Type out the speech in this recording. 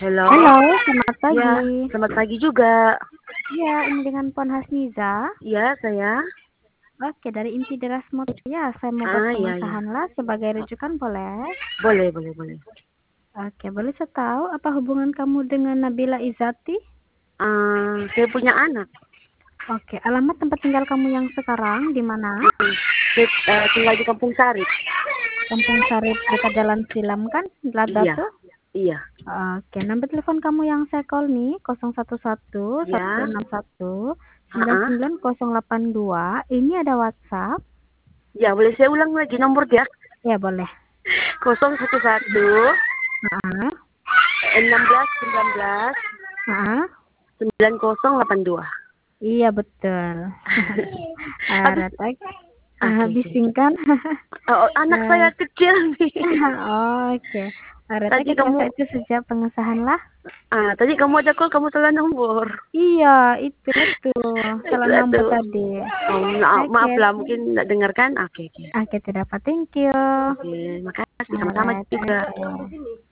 Halo. Halo, selamat Ya, pagi. selamat pagi juga. Iya, ini dengan Puan Hasniza. Iya, saya. Oke, dari Inti Deras Mutia, saya mau buat Iya, iya. pengesahan lah sebagai rujukan, boleh? Boleh, boleh, boleh. Oke, boleh saya tahu apa hubungan kamu dengan Nabila Izati? Saya punya anak. Oke, alamat tempat tinggal kamu yang sekarang di mana? Saya tinggal di Kampung Sari. Kampung Sarip dekat Jalan Silam kan? Iya, Batu? iya. Oke, nomor telepon kamu yang saya call nih 011 Ya, 161 ah. 99082. Ini ada WhatsApp? Ya, boleh saya ulang lagi nomor dia. Ya, boleh. 011 Heeh. 16 19 Heeh. 9082. Iya betul. Habis, Retek, oke, oke. bisingkan. Oh, anak saya kecil nih. Oke. Retek Tadi biasa kamu, itu sejak pengesahan lah. tadi kamu ada call, kamu salah nomor. Iya, itu. Salah Itu, nomor itu. tadi. Oh, Oke. maaf lah, mungkin tidak dengarkan. Oke, oke. Oke, tidak apa. Thank you. Oke, makasih sama-sama juga. Retek.